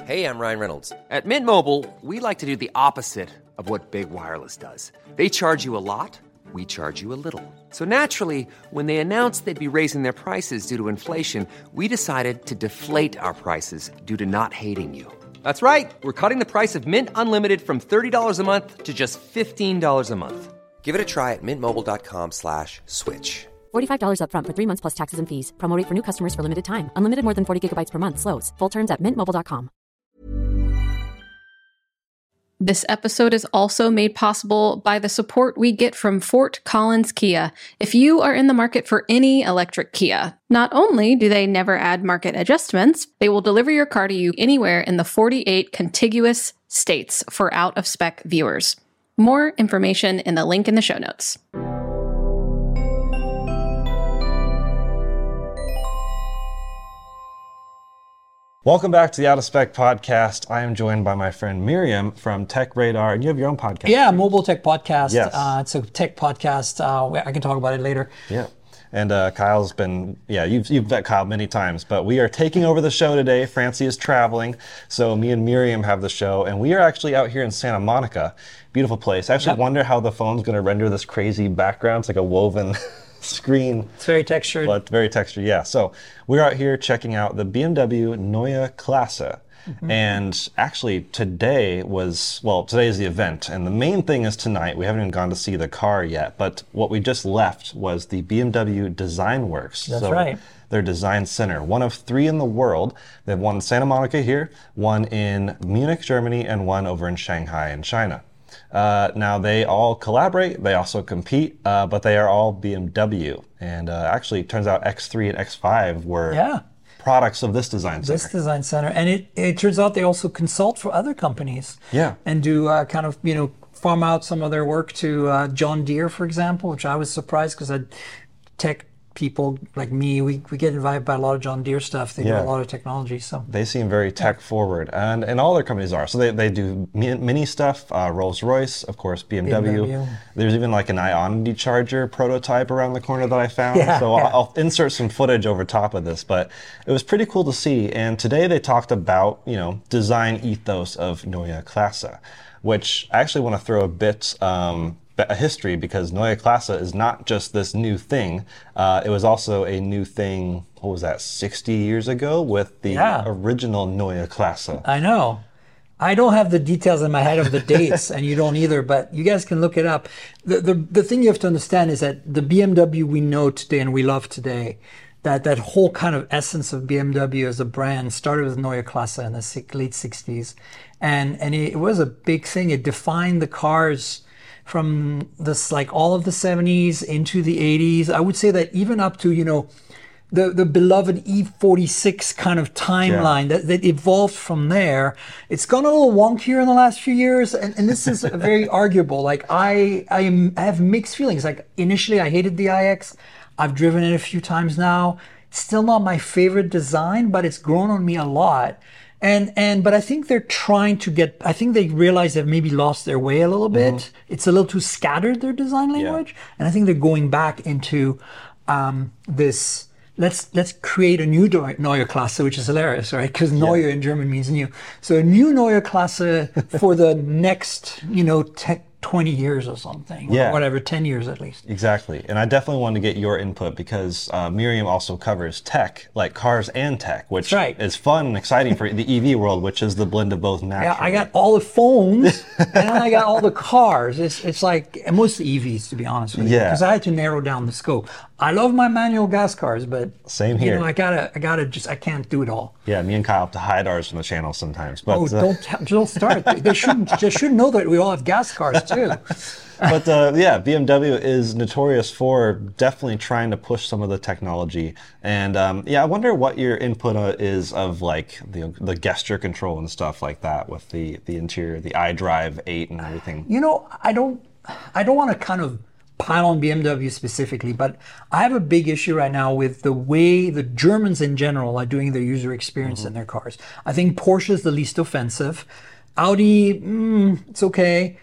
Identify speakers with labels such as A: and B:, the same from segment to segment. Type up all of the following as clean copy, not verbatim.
A: Hey, I'm Ryan Reynolds. At Mint Mobile, we like to do the opposite of what Big Wireless does. They charge you a lot, we charge you a little. So naturally, when they announced they'd be raising their prices due to inflation, we decided to deflate our prices due to not hating you. That's right. We're cutting the price of Mint Unlimited from $30 a month to just $15 a month. Give it a try at mintmobile.com/switch.
B: $45 up front for 3 months plus taxes and fees. Promo rate for new customers for limited time. Unlimited more than 40 gigabytes per month. Slows full terms at mintmobile.com.
C: This episode is also made possible by the support we get from Fort Collins Kia. If you are in the market for any electric Kia, not only do they never add market adjustments, they will deliver your car to you anywhere in the 48 contiguous states for out-of-spec viewers. More information in the link in the show notes.
D: Welcome back to the Out of Spec podcast. I am joined by my friend Miriam from Tech Radar, and you have your own podcast.
E: Yeah, Mobile Tech Podcast.
D: Yes.
E: It's a tech podcast. I can talk about it later.
D: Yeah. And Kyle's been, you've met Kyle many times, but we are taking over the show today. Francie is traveling, so me and Miriam have the show, and we are actually out here in Santa Monica. Beautiful place. I actually wonder how the phone's going to render this crazy background. It's like a woven screen.
E: It's very textured.
D: But very textured, yeah. So we're out here checking out the BMW Neue Klasse. Mm-hmm. And actually today is the event. And the main thing is tonight. We haven't even gone to see the car yet. But what we just left was the BMW Design Works.
E: That's right.
D: Their design center, one of 3 in the world. They have one in Santa Monica here, one in Munich, Germany, and one over in Shanghai in China. Now they all collaborate, they also compete, but they are all BMW. And actually, it turns out X3 and X5 were products of this design center.
E: And it turns out they also consult for other companies.
D: Yeah.
E: And do farm out some of their work to John Deere, for example, which I was surprised because tech people like me, we get invited by a lot of John Deere stuff. They do a lot of technology. So
D: they seem very tech forward, and all their companies are. So they do mini stuff, Rolls-Royce, of course, BMW. There's even like an Ionity charger prototype around the corner that I found. I'll insert some footage over top of this, but it was pretty cool to see. And today they talked about, design ethos of Neue Klasse, which I actually want to throw a bit a history, because Neue Klasse is not just this new thing. It was also a new thing, 60 years ago with the original Neue Klasse.
E: I know. I don't have the details in my head of the dates, and you don't either, but you guys can look it up. The thing you have to understand is that the BMW we know today and we love today, that whole kind of essence of BMW as a brand started with Neue Klasse in the late 60s. And it was a big thing. It defined the cars from this, like all of the 70s into the 80s. I would say that even up to, the beloved E46 kind of timeline that evolved from there. It's gone a little wonkier in the last few years, and this is very arguable. Like I have mixed feelings. Like initially I hated the iX. I've driven it a few times now. It's still not my favorite design, but it's grown on me a lot. But I think they're trying to I think they realize they've maybe lost their way a little bit. Mm-hmm. It's a little too scattered, their design language. And I think they're going back into this, let's create a new Neue Klasse, which is hilarious, right? Because Neue in German means new. So a new Neue Klasse for the next, 20 years or something, or whatever, 10 years at least.
D: Exactly. And I definitely want to get your input because Miriam also covers tech, like cars and tech, which is fun and exciting for the EV world, which is the blend of both naturally.
E: Yeah, I got all the phones and then I got all the cars. It's like, and most EVs, to be honest with you, because I had to narrow down the scope. I love my manual gas cars, but
D: same here.
E: I can't do it all.
D: Yeah, me and Kyle have to hide ours from the channel sometimes. But
E: don't start. They should know that we all have gas cars too.
D: But BMW is notorious for definitely trying to push some of the technology. And I wonder what your input is of like the gesture control and stuff like that with the interior, the iDrive 8 and everything.
E: I don't want to kind of pile on BMW specifically, but I have a big issue right now with the way the Germans in general are doing their user experience in their cars. I think Porsche is the least offensive. Audi, it's okay.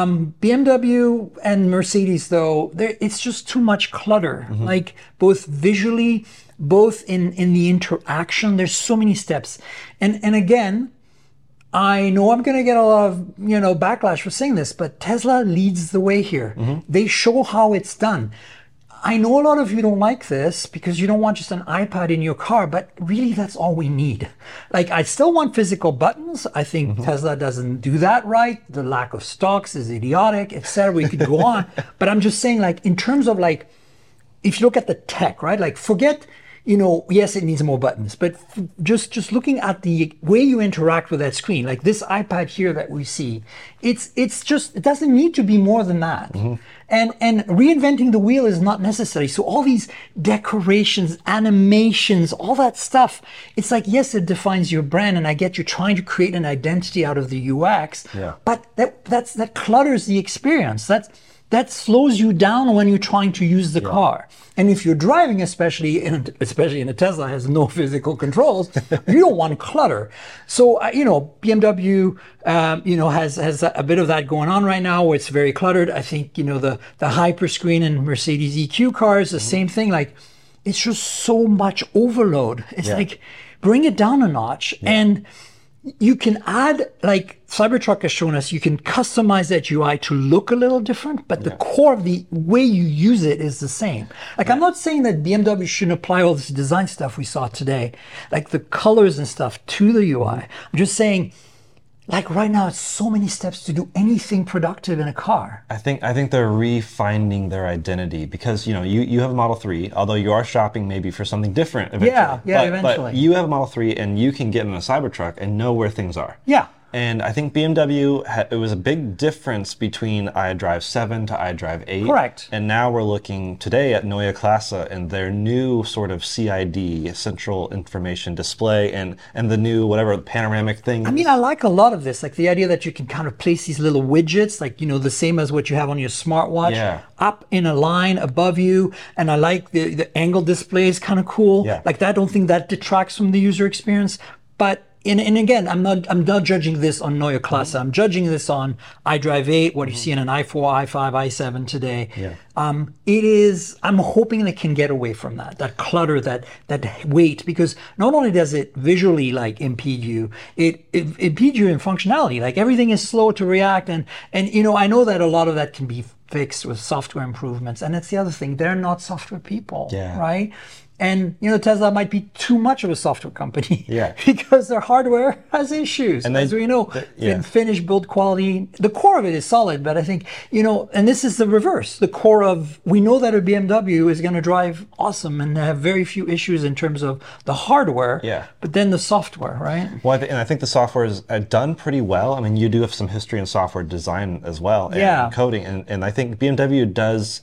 E: BMW and Mercedes, though, it's just too much clutter. Like both visually, both in the interaction. There's so many steps, and again, I know I'm going to get a lot of, backlash for saying this, but Tesla leads the way here. They show how it's done. I know a lot of you don't like this because you don't want just an iPad in your car, but really that's all we need. Like, I still want physical buttons. I think Tesla doesn't do that right. The lack of stocks is idiotic, etc. We could go on. But I'm just saying, like, in terms of, like, if you look at the tech, right? Like, forget, yes, it needs more buttons, but just looking at the way you interact with that screen, like this iPad here that we see, it doesn't need to be more than that. And reinventing the wheel is not necessary. So all these decorations, animations, all that stuff, it's like, yes, it defines your brand, and I get you're trying to create an identity out of the UX, but that clutters the experience. That slows you down when you're trying to use the car. And if you're driving, especially in a Tesla has no physical controls, you don't want clutter. So, BMW, has a bit of that going on right now where it's very cluttered. I think, the Hyperscreen and Mercedes EQ cars, the same thing. Like, it's just so much overload. It's like, bring it down a notch. And you can add, like Cybertruck has shown us, you can customize that UI to look a little different, but the core of the way you use it is the same. Like, I'm not saying that BMW shouldn't apply all this design stuff we saw today, like the colors and stuff, to the UI. I'm just saying, like, right now, it's so many steps to do anything productive in a car.
D: I think they're refinding their identity because, you have a Model 3, although you are shopping maybe for something different eventually.
E: Eventually.
D: But you have a Model 3 and you can get in a Cybertruck and know where things are.
E: Yeah.
D: And I think BMW, it was a big difference between iDrive 7 to iDrive 8.
E: Correct.
D: And now we're looking today at Neue Klasse and their new sort of CID, Central Information Display, and the new whatever panoramic thing.
E: I mean, I like a lot of this, like the idea that you can kind of place these little widgets, like, the same as what you have on your smartwatch, up in a line above you. And I like the angle display is kind of cool.
D: Yeah.
E: Like, I don't think that detracts from the user experience. But And again, I'm not judging this on Neue Klasse. I'm judging this on iDrive 8, what you see in an i4, i5, i7 today.
D: Yeah.
E: I'm hoping they can get away from that clutter, that weight, because not only does it visually impede you, it impedes you in functionality. Like, everything is slow to react, and I know that a lot of that can be fixed with software improvements. And that's the other thing. They're not software people, right? And, Tesla might be too much of a software company because their hardware has issues. And as we know, finished build quality, the core of it is solid, but I think, and this is the reverse. The core of, we know that a BMW is going to drive awesome and have very few issues in terms of the hardware, but then the software, right?
D: Well, and I think the software is done pretty well. I mean, you do have some history in software design as well, and coding, and I think BMW does,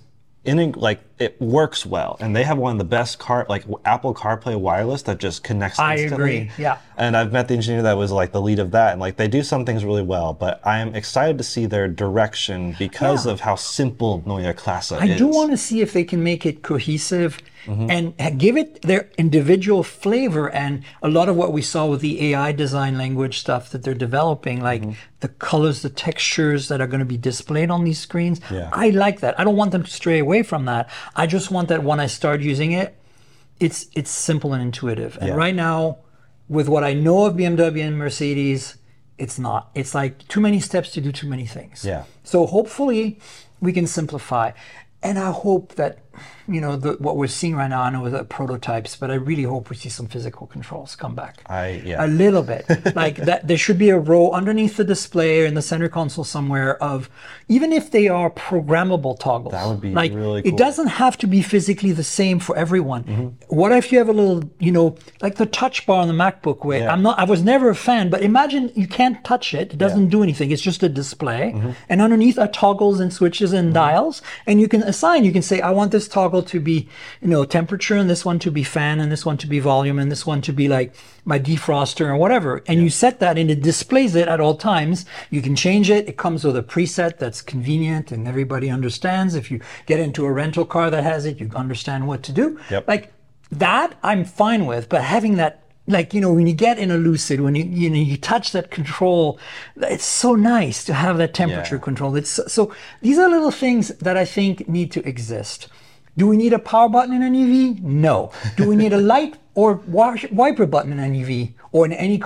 D: it works well, and they have one of the best Apple CarPlay wireless that just connects instantly.
E: I agree, yeah.
D: And I've met the engineer that was the lead of that, and they do some things really well, but I am excited to see their direction because of how simple Neue Klasse is.
E: I do want to see if they can make it cohesive and give it their individual flavor, and a lot of what we saw with the AI design language stuff that they're developing, the colors, the textures that are going to be displayed on these screens. I like that. I don't want them to stray away from that. I just want that when I start using it, it's simple and intuitive. And right now, with what I know of BMW and Mercedes, it's not. It's like too many steps to do too many things. So hopefully we can simplify. And I hope that, what we're seeing right now, I know the prototypes, but I really hope we see some physical controls come back. A little bit. Like that, there should be a row underneath the display or in the center console somewhere of, even if they are programmable toggles.
D: That would be really cool.
E: It doesn't have to be physically the same for everyone. What if you have a little, like the touch bar on the MacBook where I was never a fan, but imagine you can't touch it. It doesn't do anything. It's just a display. And underneath are toggles and switches and dials. And you can say, I want this toggle to be, temperature, and this one to be fan, and this one to be volume, and this one to be like my defroster or whatever. And you set that and it displays it at all times. You can change it. It comes with a preset that's convenient and everybody understands. If you get into a rental car that has it, you understand what to do. Like that, I'm fine with, but having that, when you get in a Lucid, when you touch that control, it's so nice to have that temperature control. So these are little things that I think need to exist. Do we need a power button in an EV? No. Do we need a light or wiper button in an EV or in any car?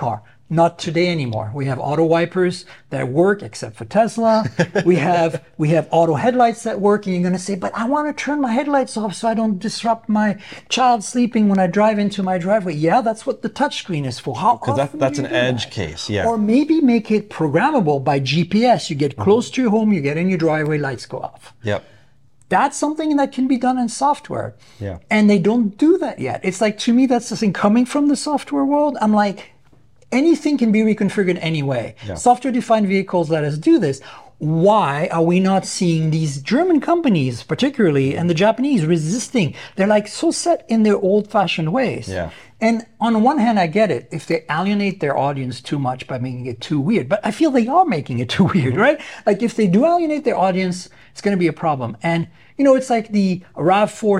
E: Not today anymore. We have auto wipers that work, except for Tesla. we have auto headlights that work, and you're going to say, but I want to turn my headlights off so I don't disrupt my child sleeping when I drive into my driveway. Yeah, that's what the touchscreen is for. How often
D: that's
E: do you
D: an
E: do
D: edge
E: that?
D: case, yeah.
E: Or maybe make it programmable by GPS. You get close to your home, you get in your driveway, lights go off.
D: Yep.
E: That's something that can be done in software.
D: Yeah.
E: And they don't do that yet. It's like, to me, that's the thing coming from the software world. I'm like, anything can be reconfigured anyway.
D: Yeah.
E: Software-defined vehicles let us do this. Why are we not seeing these German companies, particularly, and the Japanese resisting? They're like so set in their old-fashioned ways.
D: Yeah.
E: And on one hand, I get it if they alienate their audience too much by making it too weird. But I feel they are making it too weird, right? Like if they do alienate their audience, it's going to be a problem. And it's like the RAV4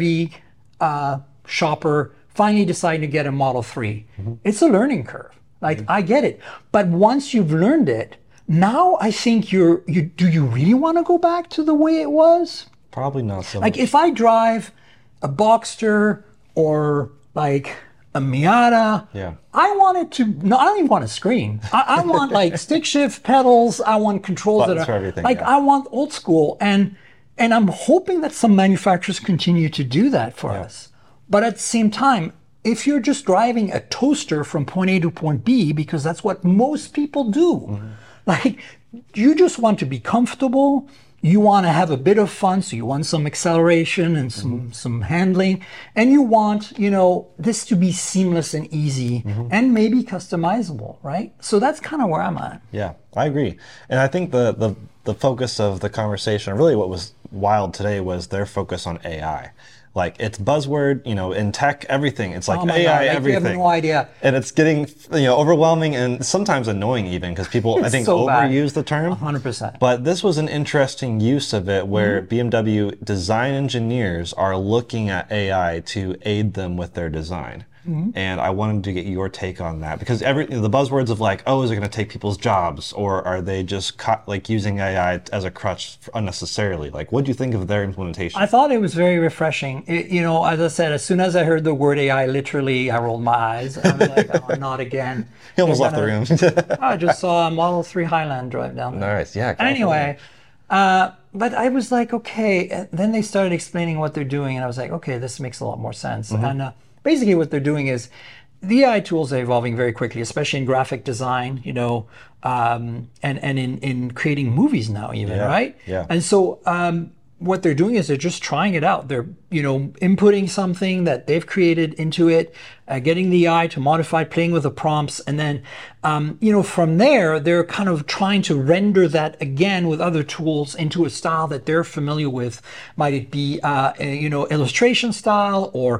E: CR-V shopper finally deciding to get a Model 3. It's a learning curve. Like, I get it. But once you've learned it, now I think do you really want to go back to the way it was?
D: Probably not so
E: Like,
D: much.
E: if I drive a Boxster or like a Miata,
D: Yeah.
E: I want it to, no, I don't even want a screen. I want like stick shift pedals. I want controls
D: Buttons
E: that are
D: for everything,
E: like,
D: yeah.
E: I want old school. And I'm hoping that some manufacturers continue to do that for us. But at the same time, if you're just driving a toaster from point A to point B, because that's what most people do, like you just want to be comfortable, you want to have a bit of fun, so you want some acceleration and some handling, and you want, this to be seamless and easy and maybe customizable, right? So that's kind of where I'm at.
D: Yeah, I agree. And I think the focus of the conversation, really what was wild today, was their focus on AI. Like, it's buzzword, in tech, everything. It's like
E: Oh my
D: AI,
E: God, like,
D: everything.
E: you have no idea.
D: And it's getting, overwhelming and sometimes annoying even, because people, I think,
E: so bad.
D: overuse the term.
E: 100%.
D: But this was an interesting use of it where BMW design engineers are looking at AI to aid them with their design. And I wanted to get your take on that, because the buzzwords of like, oh, is it going to take people's jobs, or are they just using AI as a crutch unnecessarily? Like, what do you think of their implementation?
E: I thought it was very refreshing. As I said, as soon as I heard the word AI, literally, I rolled my eyes. I was like, oh, not again.
D: He almost left the room.
E: I just saw a Model 3 Highland drive down there.
D: Nice, yeah.
E: Anyway, but I was like, okay. And then they started explaining what they're doing, and I was like, okay, this makes a lot more sense. And basically what they're doing is the AI tools are evolving very quickly, especially in graphic design, and in creating movies now even, right?
D: Yeah.
E: And so what they're doing is they're just trying it out. They're, inputting something that they've created into it, getting the AI to modify, playing with the prompts, and then, from there, they're kind of trying to render that again with other tools into a style that they're familiar with. Might it be, illustration style, or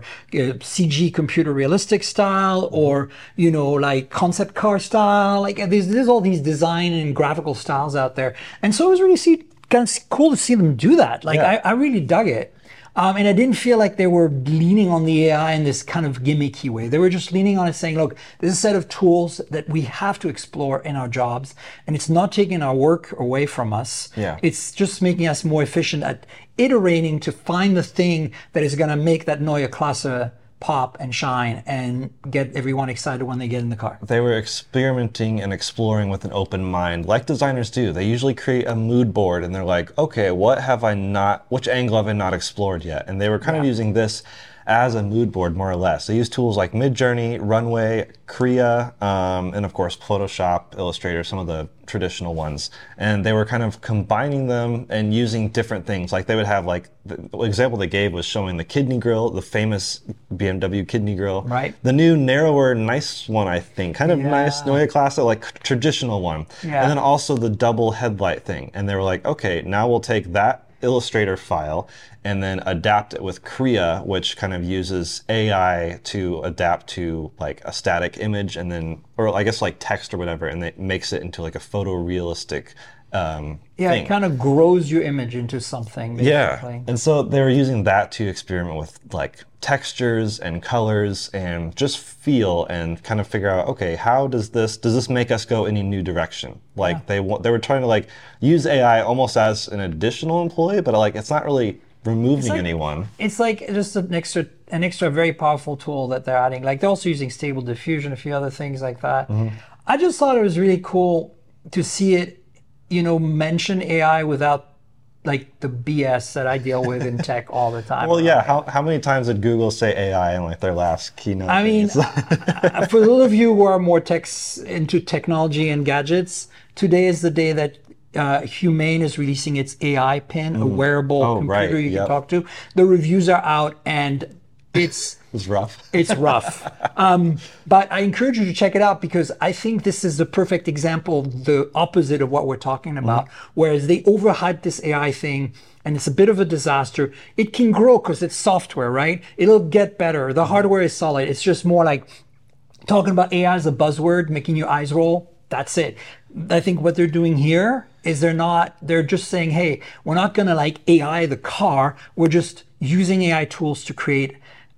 E: CG computer realistic style, or, like concept car style. Like there's all these design and graphical styles out there. And so it was really kind of cool to see them do that. Like,
D: Yeah.
E: I really dug it. And I didn't feel like they were leaning on the AI in this kind of gimmicky way. They were just leaning on it saying, look, this is a set of tools that we have to explore in our jobs, and it's not taking our work away from us.
D: Yeah.
E: It's just making us more efficient at iterating to find the thing that is going to make that Neue Klasse pop and shine and get everyone excited when they get in the car.
D: They were experimenting and exploring with an open mind, like designers do. They usually create a mood board and they're like, okay, which angle have I not explored yet? And they were kind of using this as a mood board, more or less. They use tools like Midjourney, Runway, Krea, and of course Photoshop, Illustrator, some of the traditional ones. And they were kind of combining them and using different things. Like they would have, like, the example they gave was showing the kidney grill, the famous BMW kidney grill.
E: Right.
D: The new narrower, nice one, I think. Kind of nice, Neue Klasse, like traditional one.
E: Yeah.
D: And then also the double headlight thing. And they were like, okay, now we'll take that Illustrator file and then adapt it with Krea, which kind of uses AI to adapt to like a static image and then, or I guess like text or whatever, and it makes it into like a photorealistic thing.
E: It kind of grows your image into something, basically.
D: Yeah, and so they were using that to experiment with like textures and colors and just feel and kind of figure out, okay, how does this make us go any new direction? Like they were trying to like use AI almost as an additional employee, but like it's not really removing anyone.
E: It's like just an extra very powerful tool that they're adding. Like they're also using Stable Diffusion, a few other things like that. I just thought it was really cool to see it, mention AI without like the BS that I deal with in tech all the time.
D: Well, yeah. How many times did Google say AI in like their last keynote?
E: I mean, for those of you who are more into technology and gadgets, today is the day that Humane is releasing its AI pin, a wearable computer you can talk to. The reviews are out, and it's
D: rough.
E: It's rough. But I encourage you to check it out, because I think this is the perfect example of the opposite of what we're talking about. Whereas they overhyped this AI thing, and it's a bit of a disaster. It can grow because it's software, right? It'll get better. The hardware is solid. It's just more like talking about AI as a buzzword, making your eyes roll. That's it. I think what they're doing here is they're just saying, hey, we're not going to like AI the car. We're just using AI tools to create,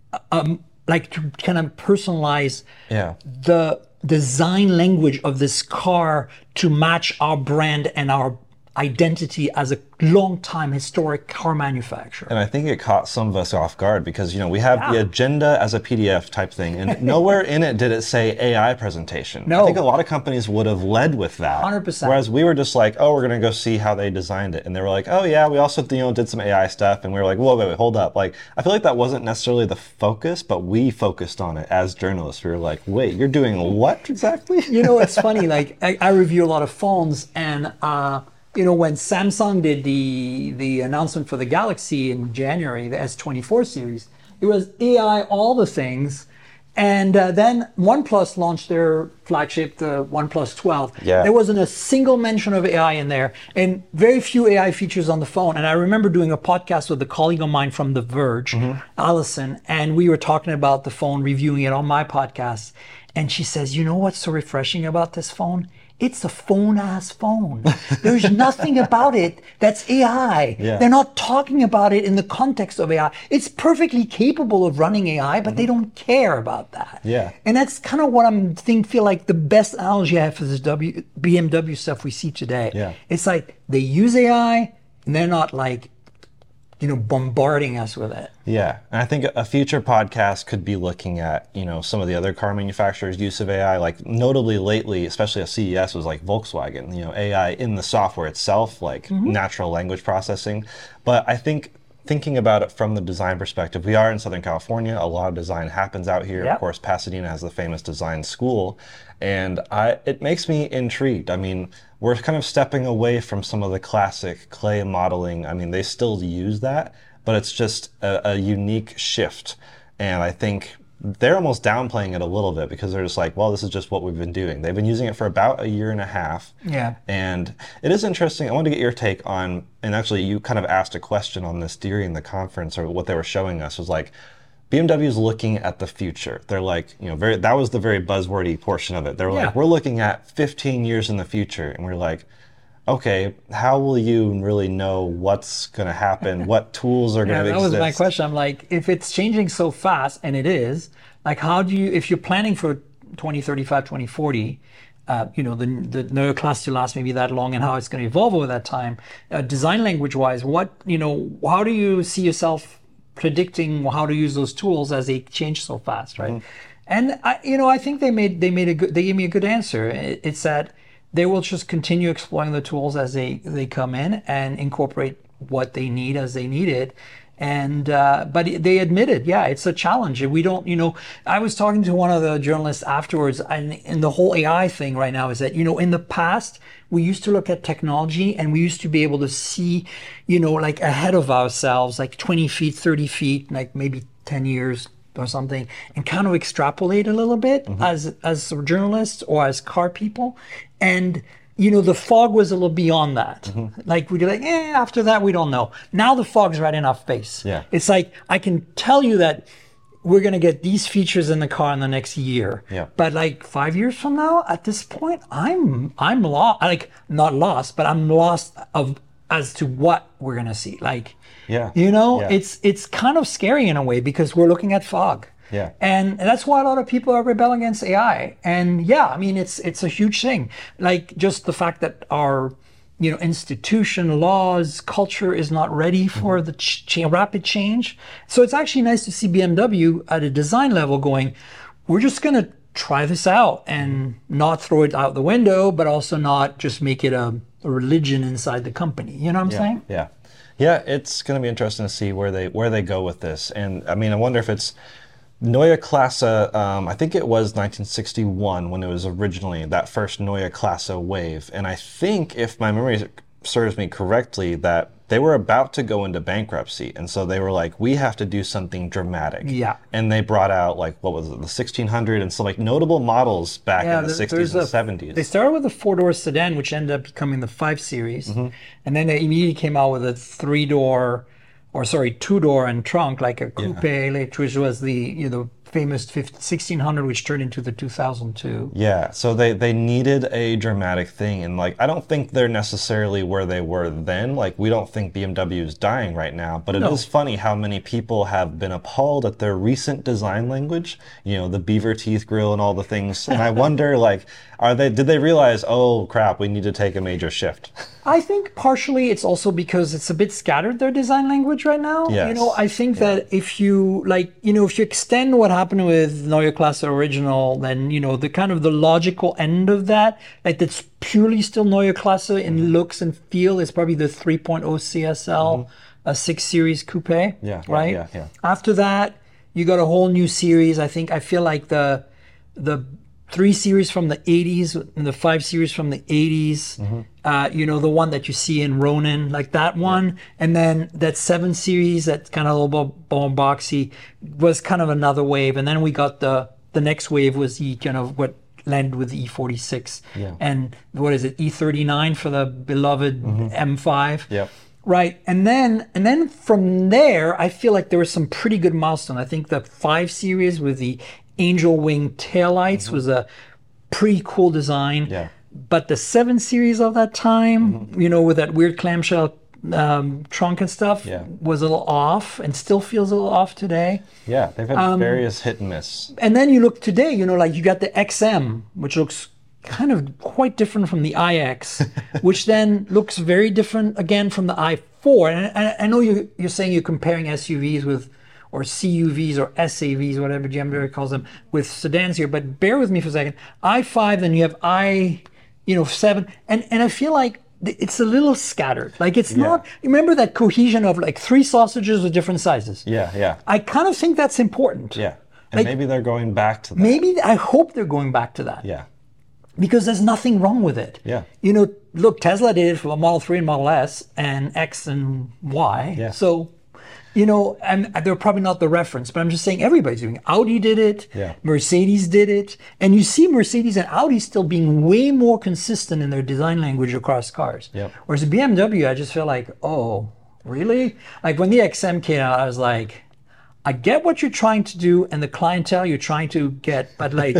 E: like to kind of personalize the design language of this car to match our brand and our identity as a long-time historic car manufacturer.
D: And I think it caught some of us off guard because, we have the agenda as a PDF type thing, and nowhere in it did it say AI presentation.
E: No.
D: I think a lot of companies would have led with that.
E: 100%.
D: Whereas we were just like, oh, we're going to go see how they designed it. And they were like, oh yeah, we also, did some AI stuff. And we were like, whoa, wait, hold up. Like, I feel like that wasn't necessarily the focus, but we focused on it as journalists. We were like, wait, you're doing what exactly?
E: It's funny, like I review a lot of phones, and when Samsung did the announcement for the Galaxy in January, the S24 series, it was AI, all the things. And then OnePlus launched their flagship, the OnePlus 12.
D: Yeah.
E: There wasn't a single mention of AI in there, and very few AI features on the phone. And I remember doing a podcast with a colleague of mine from The Verge, Allison, and we were talking about the phone, reviewing it on my podcast. And she says, you know what's so refreshing about this phone? It's a phone-ass phone. There's nothing about it that's AI.
D: Yeah.
E: They're not talking about it in the context of AI. It's perfectly capable of running AI, but they don't care about that.
D: Yeah.
E: And that's kind of what feel like the best analogy I have for this BMW stuff we see today.
D: Yeah.
E: It's like they use AI, and they're not like, bombarding us with it.
D: Yeah, and I think a future podcast could be looking at, some of the other car manufacturers' use of AI, like notably lately, especially at CES, was like Volkswagen, AI in the software itself, like natural language processing. But I think thinking about it from the design perspective, we are in Southern California. A lot of design happens out here.
E: Yep.
D: Of course, Pasadena has the famous design school. And it makes me intrigued. I mean, we're kind of stepping away from some of the classic clay modeling. I mean, they still use that, but it's just a unique shift. And I think they're almost downplaying it a little bit because they're just like, well, this is just what we've been doing. They've been using it for about a year and a half.
E: Yeah.
D: And it is interesting. I wanted to get your take on, and actually you kind of asked a question on this during the conference, or what they were showing us was like, BMW is looking at the future. They're like, that was the very buzzwordy portion of it. They were like, we're looking at 15 years in the future. And we're like, okay, how will you really know what's going to happen? What tools are going to exist?
E: That was my question. I'm like, if it's changing so fast, and it is, like, how do you, if you're planning for 2035, 2040, the newer class to last maybe that long, and how it's going to evolve over that time, design language wise, how do you see yourself predicting how to use those tools as they change so fast, right? And I think they gave me a good answer. It's that they will just continue exploring the tools as they come in and incorporate what they need as they need it. And but they admitted, it's a challenge. We don't, I was talking to one of the journalists afterwards, and the whole AI thing right now is that, in the past, we used to look at technology and we used to be able to see, like ahead of ourselves, like 20 feet, 30 feet, like maybe 10 years or something, and kind of extrapolate a little bit as journalists or as car people. And the fog was a little beyond that. Like we'd be like, after that, we don't know. Now the fog's right in our face.
D: Yeah.
E: It's like, I can tell you that we're going to get these features in the car in the next year.
D: Yeah.
E: But like 5 years from now, at this point, I'm lost, like not lost, but I'm lost as to what we're going to see. Like, it's kind of scary in a way because we're looking at fog.
D: Yeah.
E: And that's why a lot of people are rebelling against AI. And it's a huge thing. Like just the fact that our, institution, laws, culture is not ready for the rapid change. So it's actually nice to see BMW at a design level going, we're just going to try this out and not throw it out the window, but also not just make it a religion inside the company. You know what I'm saying?
D: Yeah. Yeah, it's going to be interesting to see where they go with this. And I mean, I wonder if it's Neue Klasse. I think it was 1961 when it was originally that first Neue Klasse wave. And I think, if my memory serves me correctly, that they were about to go into bankruptcy, and so they were like, we have to do something dramatic.
E: Yeah.
D: And they brought out, like, what was it, the 1600 and some like notable models back in the 60s and 70s.
E: They started with a 4-door sedan, which ended up becoming the 5 Series. And then they immediately came out with a 2-door and trunk, like a coupe, which was the famous 1600, which turned into the 2002.
D: Yeah, so they needed a dramatic thing, and like, I don't think they're necessarily where they were then. Like, we don't think BMW is dying right now, but it is funny how many people have been appalled at their recent design language, the beaver teeth grill and all the things. And I wonder, like, did they realize, oh crap, we need to take a major shift?
E: I think partially it's also because it's a bit scattered, their design language right now.
D: Yes.
E: I think that if you if you extend what happened with Neue Klasse Original, then, the kind of the logical end of that, like, that's purely still Neue Klasse in looks and feel, is probably the 3.0 CSL, a 6 Series coupe. Right?
D: Yeah.
E: After that, you got a whole new series. I feel like the 3 Series from the 80s and the 5 Series from the 80s, the one that you see in Ronin, like that one. And then that 7 Series, that's kind of a little bit boxy, was kind of another wave. And then we got the next wave was the kind of what landed with the E46.
D: Yeah.
E: And what is it, E39 for the beloved M5.
D: Yep.
E: Right. And then from there, I feel like there was some pretty good milestone. I think the 5 Series with the angel wing taillights was a pretty cool design.
D: Yeah.
E: But the 7 Series of that time, with that weird clamshell trunk and stuff, was a little off, and still feels a little off today.
D: Yeah, they've had various hit and miss.
E: And then you look today, like you got the XM, which looks kind of quite different from the iX, which then looks very different again from the i4. And I know you're saying you're comparing SUVs with, or CUVs or SAVs, whatever BMW calls them, with sedans here, but bear with me for a second. i5, then you have 7, and I feel like it's a little scattered. Like, it's not, remember that cohesion of like 3 sausages with different sizes?
D: Yeah.
E: I kind of think that's important.
D: Yeah, and maybe they're going back to that.
E: Maybe, I hope they're going back to that.
D: Yeah.
E: Because there's nothing wrong with it.
D: Yeah.
E: Look, Tesla did it for Model 3 and Model S and X and Y.
D: Yeah.
E: So, and they're probably not the reference, but I'm just saying everybody's doing it. Audi did it.
D: Yeah.
E: Mercedes did it. And you see Mercedes and Audi still being way more consistent in their design language across cars.
D: Yep.
E: Whereas BMW, I just feel like, oh, really? Like, when the XM came out, I was like, I get what you're trying to do and the clientele you're trying to get, but like,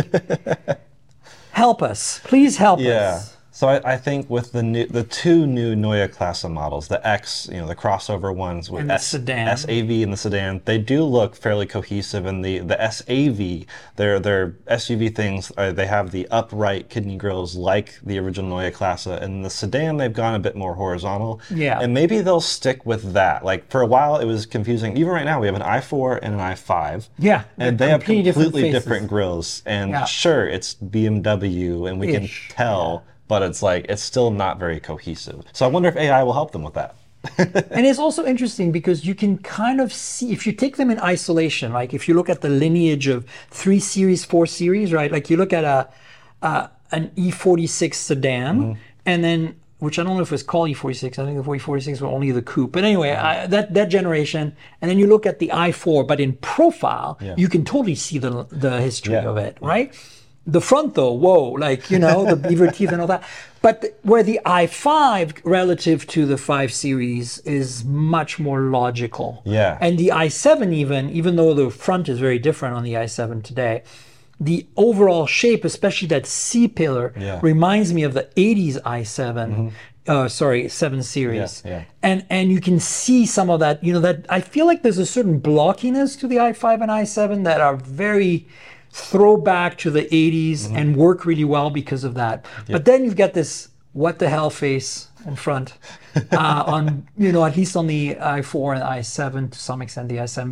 E: help us. Please help us.
D: So I think with the 2 new Neue Klasse models, the X, the crossover ones with
E: the sedan.
D: SAV and the sedan, they do look fairly cohesive. And the SAV, their SUV things, they have the upright kidney grills like the original Neue Klasse. And the sedan, they've gone a bit more horizontal.
E: Yeah.
D: And maybe they'll stick with that. Like, for a while, it was confusing. Even right now, we have an i4 and an i5.
E: Yeah.
D: And they have completely
E: different
D: different grills. And sure, it's BMW, and we can tell. But it's like, it's still not very cohesive. So I wonder if AI will help them with that.
E: And it's also interesting because you can kind of see, if you take them in isolation, like if you look at the lineage of 3 Series, 4 Series, right? Like, you look at an E46 sedan, and then, which I don't know if it was called E46. I think the E46 were only the coupe. But anyway, that generation. And then you look at the i4, but in profile, you can totally see the history of it, right? The front, though, whoa, like, the beaver teeth and all that. But where the i5 relative to the 5 Series is much more logical.
D: Yeah.
E: And the i7 even though the front is very different on the i7 today, the overall shape, especially that C-pillar, reminds me of the 80s i7. 7 Series.
D: Yeah.
E: And you can see some of that, that I feel like there's a certain blockiness to the i5 and i7 that are very throwback to the 80s and work really well because of that. But then you've got this what the hell face in front on, at least on the i4 and i7, to some extent the i7,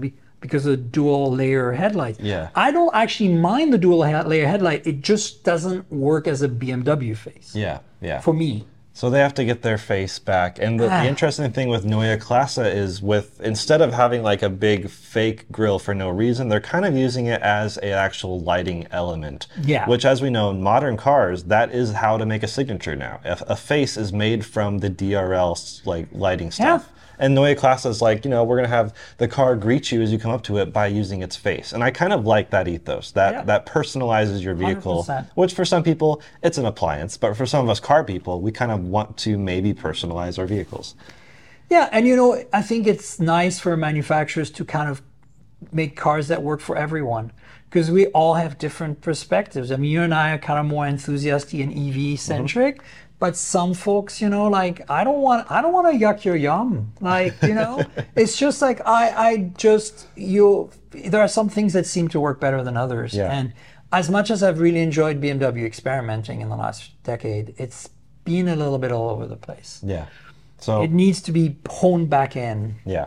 E: because of the dual layer headlight.
D: Yeah.
E: I don't actually mind the dual layer headlight. It just doesn't work as a BMW face.
D: Yeah, yeah.
E: For me.
D: So they have to get their face back. And the interesting thing with Neue Klasse is instead of having like a big fake grille for no reason, they're kind of using it as an actual lighting element.
E: Yeah.
D: Which, as we know, in modern cars, that is how to make a signature now. A face is made from the DRL like lighting stuff.
E: Yeah.
D: And Neue Klasse is like, we're going to have the car greet you as you come up to it by using its face. And I kind of like that ethos, that personalizes your vehicle,
E: 100%.
D: which for some people, it's an appliance. But for some of us car people, we kind of want to maybe personalize our vehicles.
E: Yeah, and I think it's nice for manufacturers to kind of make cars that work for everyone, because we all have different perspectives. I mean, you and I are kind of more enthusiastic and EV centric. Mm-hmm. But some folks, like, I don't want to yuck your yum. Like, it's just like, there are some things that seem to work better than others.
D: Yeah.
E: And as much as I've really enjoyed BMW experimenting in the last decade, it's been a little bit all over the place.
D: Yeah. So
E: it needs to be honed back in.
D: Yeah.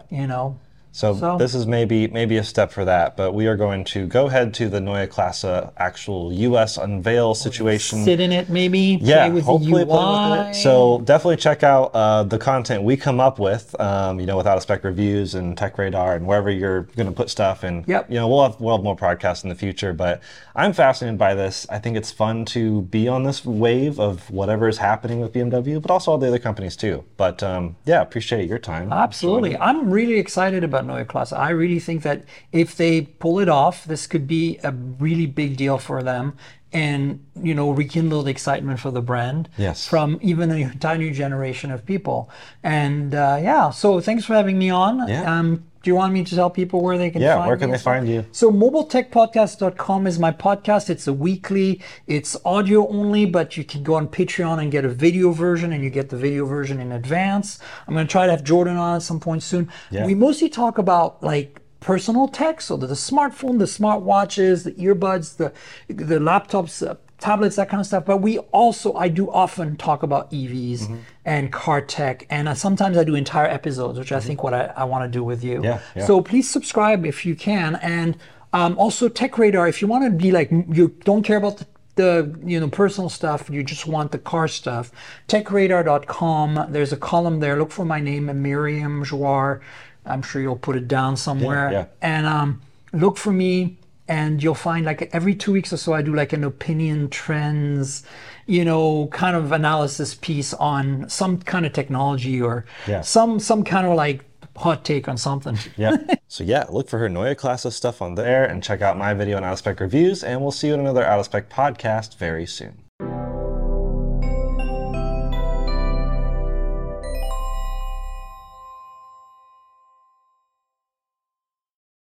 E: So
D: this is maybe a step for that, but we are going to go ahead to the Neue Klasse actual US unveil situation.
E: Sit in it, maybe.
D: Yeah,
E: play with
D: hopefully
E: the UI.
D: play with it. So definitely check out the content we come up with, with Out of Spec Reviews and Tech Radar and wherever you're going to put stuff. And
E: yep.
D: We'll have more podcasts in the future. But I'm fascinated by this. I think it's fun to be on this wave of whatever is happening with BMW, but also all the other companies too. But appreciate your time.
E: Absolutely, I'm really excited about Neue Klasse. I really think that if they pull it off, this could be a really big deal for them and, rekindle the excitement for the brand.
D: Yes.
E: From even an entire new generation of people. And so thanks for having me on.
D: Yeah.
E: Do you want me to tell people where they can find me?
D: Yeah, where can they find you?
E: So mobiletechpodcast.com is my podcast. It's a weekly, it's audio only, but you can go on Patreon and get a video version, and you get the video version in advance. I'm going to try to have Jordan on at some point soon. Yeah. We mostly talk about like personal tech, so the smartphone, the smartwatches, the earbuds, the laptops, tablets, that kind of stuff. But I do often talk about EVs mm-hmm. and car tech, and sometimes I do entire episodes, which I think what I want to do with you.
D: Yeah.
E: So please subscribe if you can, and also Tech Radar, if you want to be like, you don't care about the personal stuff, you just want the car stuff, techradar.com, there's a column there, look for my name, Miriam Jouar, I'm sure you'll put it down somewhere,
D: yeah.
E: And look for me. And you'll find like every 2 weeks or so, I do like an opinion trends, kind of analysis piece on some kind of technology or some kind of like hot take on something.
D: Yeah. So look for her Neue Klasse stuff on there and check out my video on Out of Spec Reviews. And we'll see you in another Out of Spec podcast very soon.